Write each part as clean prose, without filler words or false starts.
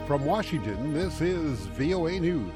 From Washington, this is VOA News.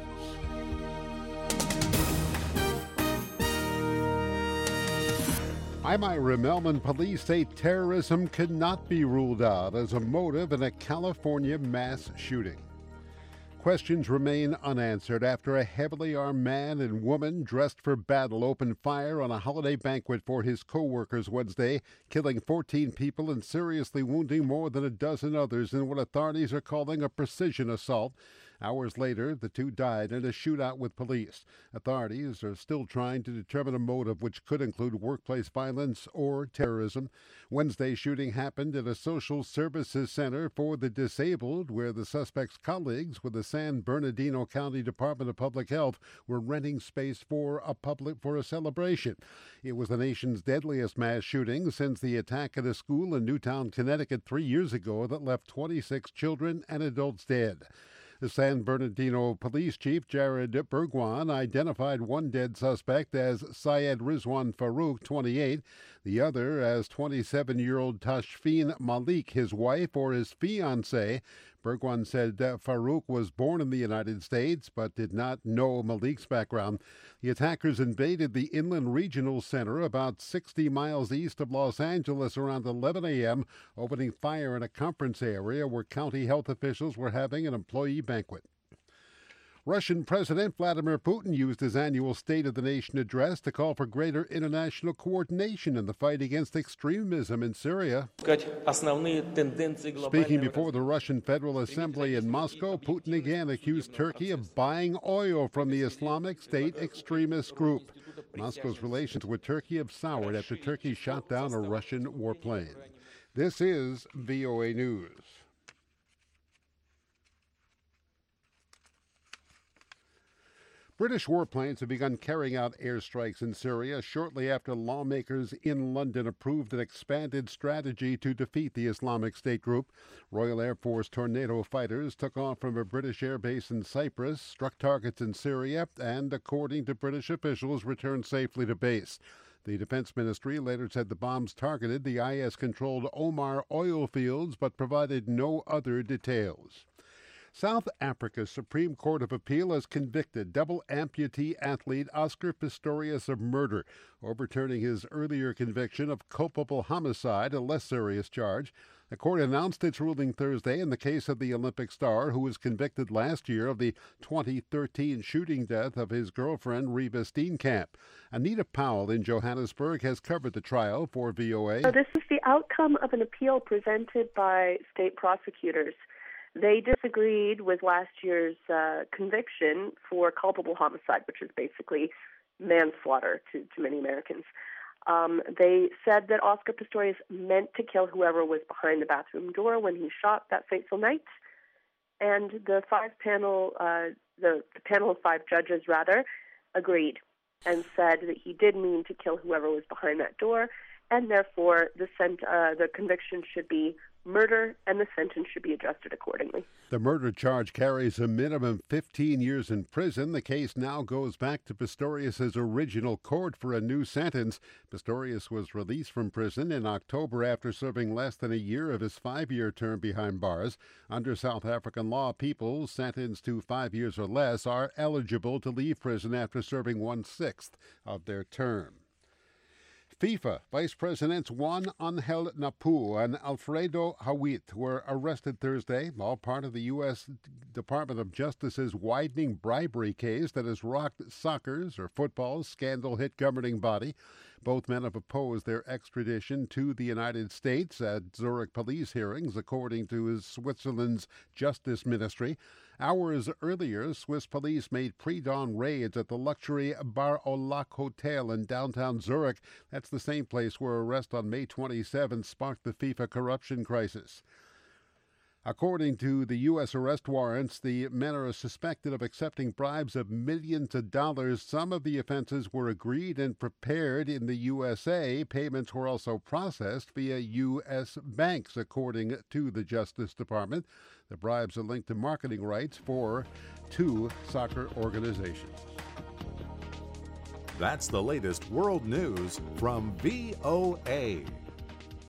I'm Ira Melman. Police say terrorism cannot be ruled out as a motive in a California mass shooting. Questions remain unanswered after a heavily armed man and woman dressed for battle opened fire on a holiday banquet for his co-workers Wednesday, killing 14 people and seriously wounding more than a dozen others in what authorities are calling a precision assault. Hours later, the two died in a shootout with police. Authorities are still trying to determine a motive, which could include workplace violence or terrorism. Wednesday's shooting happened at a social services center for the disabled, where the suspect's colleagues with the San Bernardino County Department of Public Health were renting space for a celebration. It was the nation's deadliest mass shooting since the attack at a school in Newtown, Connecticut 3 years ago that left 26 children and adults dead. The San Bernardino Police Chief, Jared Burgwan, identified one dead suspect as Syed Rizwan Farouk, 28, the other as 27-year-old Tashfeen Malik, his wife or his fiancée. Burgwan said Farouk was born in the United States but did not know Malik's background. The attackers invaded the Inland Regional Center about 60 miles east of Los Angeles around 11 a.m., opening fire in a conference area where county health officials were having an employee banquet. Russian President Vladimir Putin used his annual State of the Nation address to call for greater international coordination in the fight against extremism in Syria. Speaking before the Russian Federal Assembly in Moscow, Putin again accused Turkey of buying oil from the Islamic State extremist group. Moscow's relations with Turkey have soured after Turkey shot down a Russian warplane. This is VOA News. British warplanes have begun carrying out airstrikes in Syria shortly after lawmakers in London approved an expanded strategy to defeat the Islamic State group. Royal Air Force Tornado fighters took off from a British airbase in Cyprus, struck targets in Syria, and, according to British officials, returned safely to base. The Defense Ministry later said the bombs targeted the IS-controlled Omar oil fields but provided no other details. South Africa's Supreme Court of Appeal has convicted double amputee athlete Oscar Pistorius of murder, overturning his earlier conviction of culpable homicide, a less serious charge. The court announced its ruling Thursday in the case of the Olympic star, who was convicted last year of the 2013 shooting death of his girlfriend, Reva Steenkamp. Anita Powell in Johannesburg has covered the trial for VOA. So this is the outcome of an appeal presented by state prosecutors. They disagreed with last year's conviction for culpable homicide, which is basically manslaughter to many Americans. They said that Oscar Pistorius meant to kill whoever was behind the bathroom door when he shot that fateful night. And the panel of five judges, agreed and said that he did mean to kill whoever was behind that door, and therefore the conviction should be murder, and the sentence should be adjusted accordingly. The murder charge carries a minimum 15 years in prison. The case now goes back to Pistorius' original court for a new sentence. Pistorius was released from prison in October after serving less than a year of his 5-year term behind bars. Under South African law, people sentenced to 5 years or less are eligible to leave prison after serving 1/6 of their term. FIFA Vice Presidents Juan Angel Napu and Alfredo Hawit were arrested Thursday, all part of the U.S. Department of Justice's widening bribery case that has rocked soccer's or football's scandal-hit governing body. Both men have opposed their extradition to the United States at Zurich police hearings, according to Switzerland's Justice Ministry. Hours earlier, Swiss police made pre-dawn raids at the luxury Bar au Lac Hotel in downtown Zurich. That's the same place where arrest on May 27 sparked the FIFA corruption crisis. According to the U.S. arrest warrants, the men are suspected of accepting bribes of millions of dollars. Some of the offenses were agreed and prepared in the USA. Payments were also processed via U.S. banks, according to the Justice Department. The bribes are linked to marketing rights for 2 soccer organizations. That's the latest world news from VOA.